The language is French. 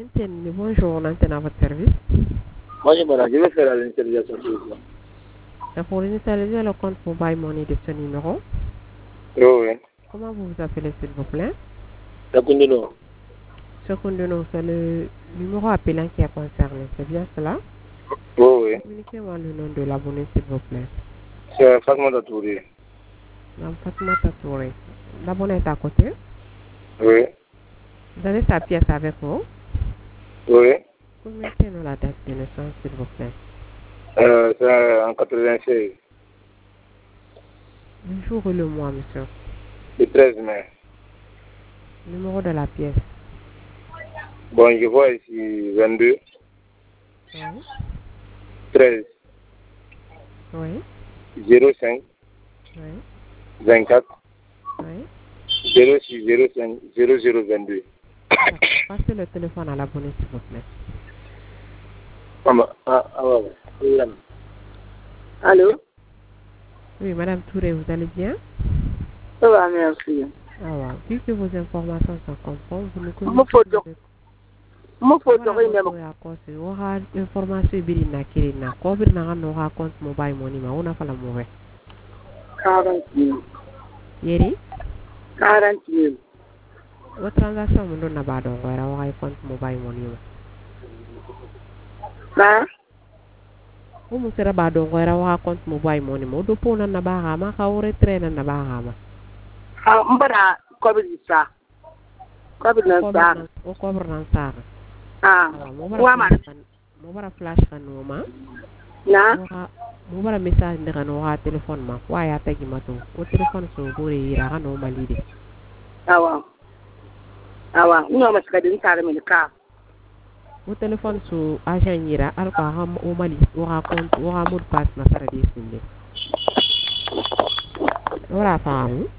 l'antenne, bonjour, l'antenne à votre service. Moi, je vais faire l'intermédiation. C'est pour initialiser le compte Mobile Money de ce numéro. Oui. Comment vous vous appelez, s'il vous plaît? Secondino. Secondino, c'est le numéro appelant qui est concerné, c'est bien cela? Oui. Communiquez-moi le nom de l'abonné, s'il vous plaît. C'est Fatma Touré. Madame Fatmata Touré. L'abonné est à côté. Oui. Vous avez sa pièce avec vous? Oui. Communiquez-nous la date de naissance, s'il vous plaît. C'est en 96. Le jour et le mois, monsieur. Le 13 mai. Numéro de la pièce. Bon, je vois ici 22, Oui. 13, Oui. 05, Oui. 24, Oui. 06, 05, 0022. D'accord. Passez le téléphone à l'abonné, s'il vous plaît. Oui. Allô? Oui, Madame Touré, vous allez bien? Ça va, merci. Ah ouais. Vu que vos informations sont conformes, vous nous Mon communiquez photo. avec Mon photo, voilà il votre accord. On a information birina kirina. Combien n'a pas compte mobile money ma on a pas la mauvaise. 40 000. Yeri? 40 000. Votre transaction me donne pas donc on a compte mobile money ma. Hein? Vous me serez pas donc on a compte mobile money ma. Do pona na ba ma ka ore train na ba ma. Ah, mbara COVID ça. COVID ça. O cover nan sa. Ah. Mo bara flash kan no ma. Na? Mo bara message ne kan o téléphone ma. Wa ya tagi mato. O téléphone so bore ira kan o malide. Awa. Awa. Nyo mas kadin tare mi ka. O téléphone so agent yira al ka ha o mali o ha compte o ha mot passe na sara de sinde. Ora faamu.